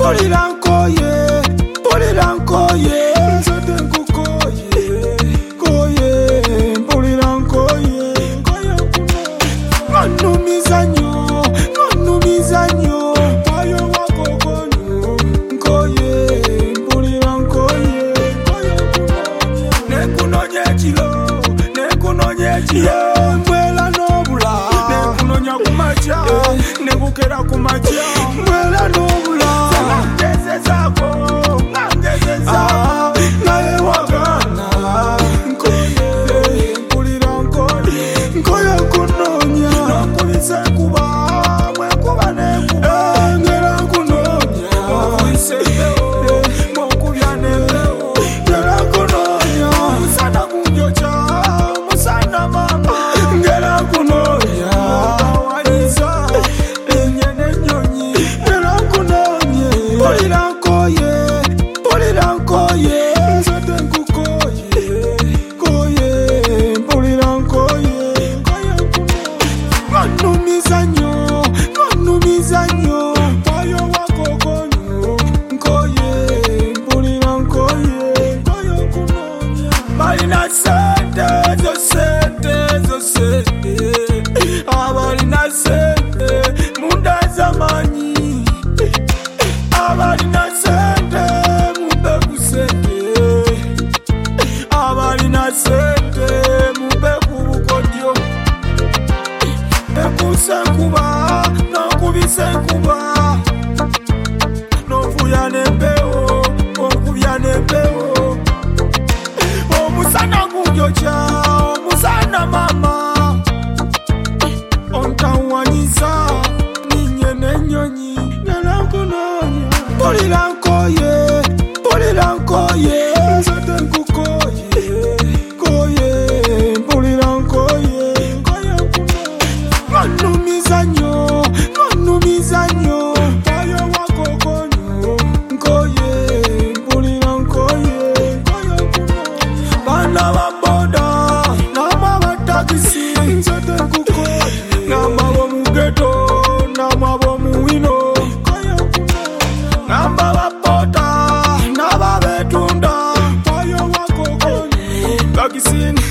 Pulira nkoye, nzote nkukoye, koye, pulira nkoye, nkoye kuno. Nganumiza nyo, payo wako kono, nkoye, pulira nkoye, nkoye kunonya. Nekunonye chilo, mwela nobula, nekunonya kumacha, nekukera kumacha, mwela nobula. Naye wagana nkoye, mpulira nkoye kunonya, nokubise kuba mwekuba nekuba, ngera kunonya, nokubise mwokubya nembewo, ngera kunonya, musana kunjocha, musana mama, ngera kunonya, wawaliza enyene nyonyi, ngera kunonya, pulira nkoye, nzote nkukoye, koye, mpulira nkoye, nkoye kuno. Nganumiza nyo, payo wako kono, nkoye, mpulira nkoye, nkoye kunonya. Balina sente, zosente, abalina sente, munda zamanyi, abalina sente, sente mube kubukodyo, ekuse nkuba nokubise nkuba, novuya nembewo okubya nembewo, omusana gunjocha, omusana mama, ontawanyiza ninye nenyonyi, ngera kunonya. Pulira nkoye, nzote nkukoye, koye, mpulira nkoye, nkoye kuno. Nganumiza nyo, payo wako kono, nkoye, mpulira nkoye, nkoye kuno. Bana baboda, nama batakisi, nzote nkukoye, nama bomugeto, nama bomuwino, nkoye kuno. Nama babota, naba betunda, payo wako kono, bakisini.